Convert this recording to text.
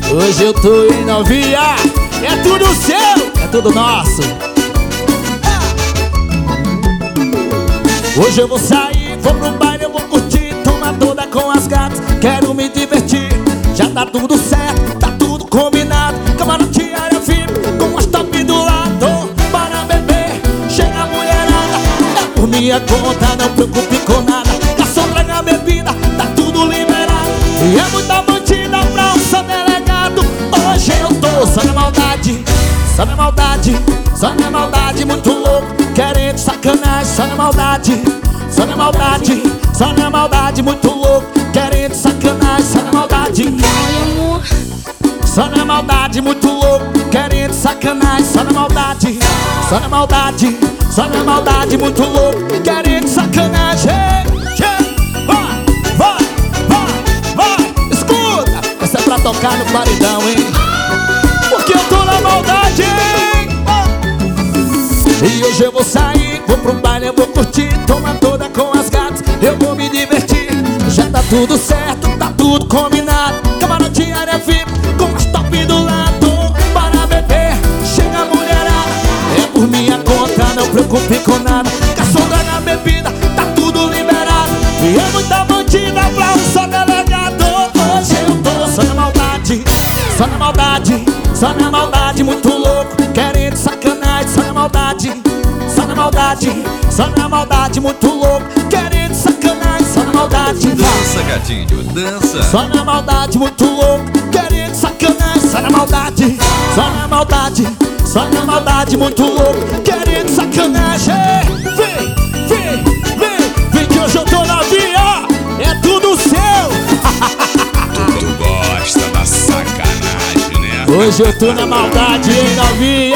Hoje eu tô em novinha. É tudo seu, é tudo nosso. Hoje eu vou sair, vou pro baile, eu vou curtir, tomar toda com as gatas, quero me divertir. Já tá tudo certo, tá tudo combinado. Camarote área VIP, com as top do lado. Para beber, chega a mulherada. É por minha conta, não preocupe com nada. Garçom, traga a bebida, tá tudo liberado. E é muita bandida pra um só delegado. Hoje eu tô só na maldade, só na maldade, só na maldade, muito louco, querendo sacanagem, só na maldade, só na maldade, só na maldade, muito louco, querendo sacanagem, só na maldade. Só na maldade, muito louco, querendo sacanagem, só na maldade, só na maldade, só na maldade, muito louco, querendo sacanagem. Vai, vai, vai, vai, escuta, essa é pra tocar no paredão, hein? Porque eu tô na maldade, hein? E hoje eu vou sair, vou pro baile, eu vou curtir, tomar toda com as gatas, eu vou me divertir. Já tá tudo certo, tá tudo combinado. Camarote área VIP, com as top do lado. Para beber, chega a mulherada. É por minha conta, não preocupe com nada. Garçom, traga a bebida, tá tudo liberado. E é muita bandida pra um só delegado. Hoje eu tô só na maldade, só na maldade, só na maldade, muito louco, querendo sacanagem, só na maldade, só na maldade, só na maldade, muito louco, querendo sacanagem, só na maldade. Dança, gatinho, dança. Só na maldade, muito louco, querendo sacanagem, só na maldade, só na maldade, só na maldade, muito louco, querendo sacanagem. Vem, vem, vem, vem que hoje eu tô na via, é tudo seu. Tu gosta da sacanagem, né? Hoje eu tô na maldade, hein, novinha.